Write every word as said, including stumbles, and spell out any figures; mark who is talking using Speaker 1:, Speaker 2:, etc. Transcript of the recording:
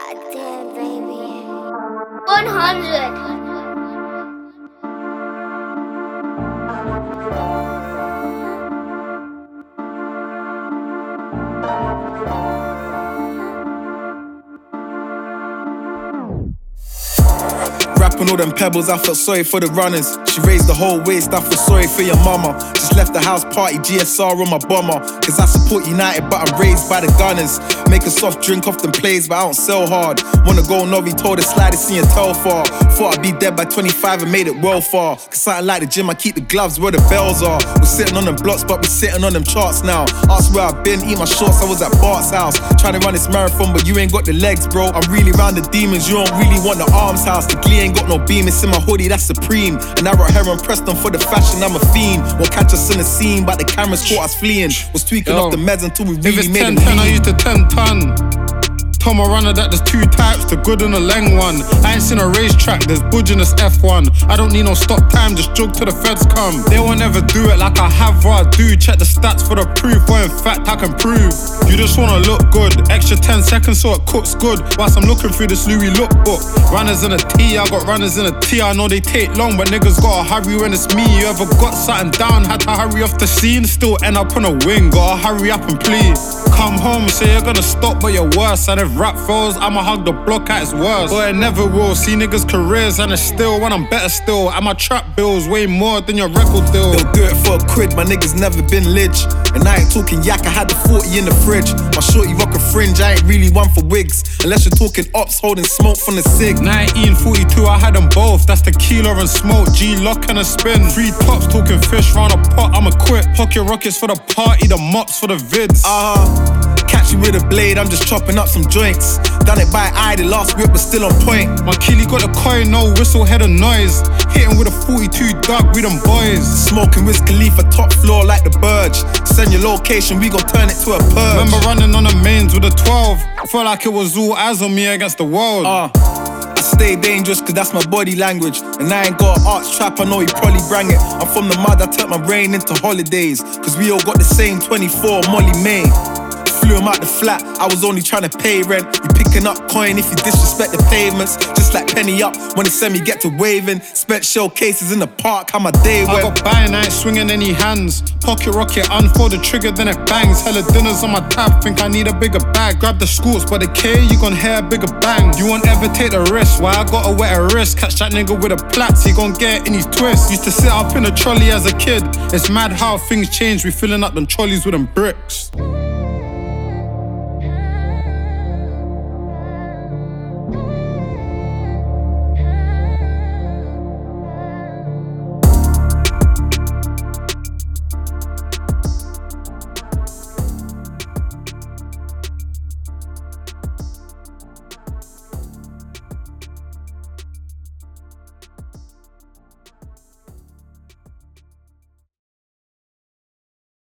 Speaker 1: Goddamn, baby. one hundred.
Speaker 2: Rapping all them pebbles, I felt sorry for the runners. She raised the whole waist, I feel sorry for your mama. Just left the house party, G S R on my bomber. Cause I support United, but I'm raised by the Gunners. Make a soft drink off them plays, but I don't sell hard. Wanna go Novi, told her slide it, seeing Telfar. Thought I'd be dead by twenty-five and made it well far. Cause something like the gym, I keep the gloves where the bells are. We're sitting on them blocks, but we're sitting on them charts now. Ask where I've been, eat my shorts, I was at Bart's house. Trying to run this marathon, but you ain't got the legs, bro. I'm really round the demons, you don't really want the arms house. The glee ain't got no beam, it's in my hoodie, that's supreme. And I wrote Heron Preston for the fashion, I'm a fiend. Won't catch us in the scene, but the cameras caught us fleeing. Was tweaking
Speaker 3: Yo,
Speaker 2: off the meds until we really
Speaker 3: if it's
Speaker 2: made
Speaker 3: ten
Speaker 2: them
Speaker 3: ten, I
Speaker 2: lean.
Speaker 3: used to ten ton. Told my runner that there's two types, the good and the leng one. I ain't seen a racetrack, there's budge in this F one. I don't need no stop time, just jog till the feds come. They won't ever do it like I have what I do. Check the stats for the proof, or in fact I can prove. You just wanna look good, extra ten seconds so it cooks good. Whilst I'm looking through this Louis lookbook. Runners in a T, I got runners in a T. I know they take long, but niggas gotta hurry when it's me. You ever got something down, had to hurry off the scene? Still end up on a wing, gotta hurry up and please. Come home, say you're gonna stop, but you're worse. And if rap fails, I'ma hug the block at its worst. But it never will. See niggas' careers and it's still when I'm better still. And my trap bills way more than your record deal.
Speaker 2: They'll do it for a quid, my niggas never been lich. And I ain't talking yak, I had the forty in the fridge. My shorty rock a fringe, I ain't really one for wigs. Unless you're talking ops, holding smoke from the cig.
Speaker 3: nineteen forty-two, I had them both. That's tequila and smoke, G-lock and a spin. Three tops, talking fish round a pot, I'ma quit. Pocket rockets for the party, the mops for the vids.
Speaker 2: Uh-huh. Catch you with a blade, I'm just chopping up some joints. Done it by eye, the last whip was still on point.
Speaker 3: My killie got a coin, no whistle, head of noise. Hitting with a forty-two dark, we them boys.
Speaker 2: Smoking Wiz Khalifa, top floor like the Burge. Send your location, we gon' turn it to a purge.
Speaker 3: Remember running on the mains with a twelve. Felt like it was all eyes on me against the world.
Speaker 2: Uh, I stay dangerous cause that's my body language. And I ain't got an arts trap, I know he probably bring it. I'm from the mud, I turned my brain into holidays. Cause we all got the same twenty-four Molly May. Flew him out the flat, I was only trying to pay rent. You picking up coin if you disrespect the pavements. Just like Penny Up, when they send me get to waving. Spent showcases in the park, how my day went.
Speaker 3: I got buying, I ain't swinging any hands. Pocket rocket, unfold the trigger, then it bangs. Hella dinners on my tab, think I need a bigger bag. Grab the scoots, but the K, you gon' hear a bigger bang. You won't ever take the risk, why I gotta wet a wrist. Catch that nigga with a plats, he gon' get it in his twist. Used to sit up in a trolley as a kid. It's mad how things change, we filling up them trolleys with them bricks.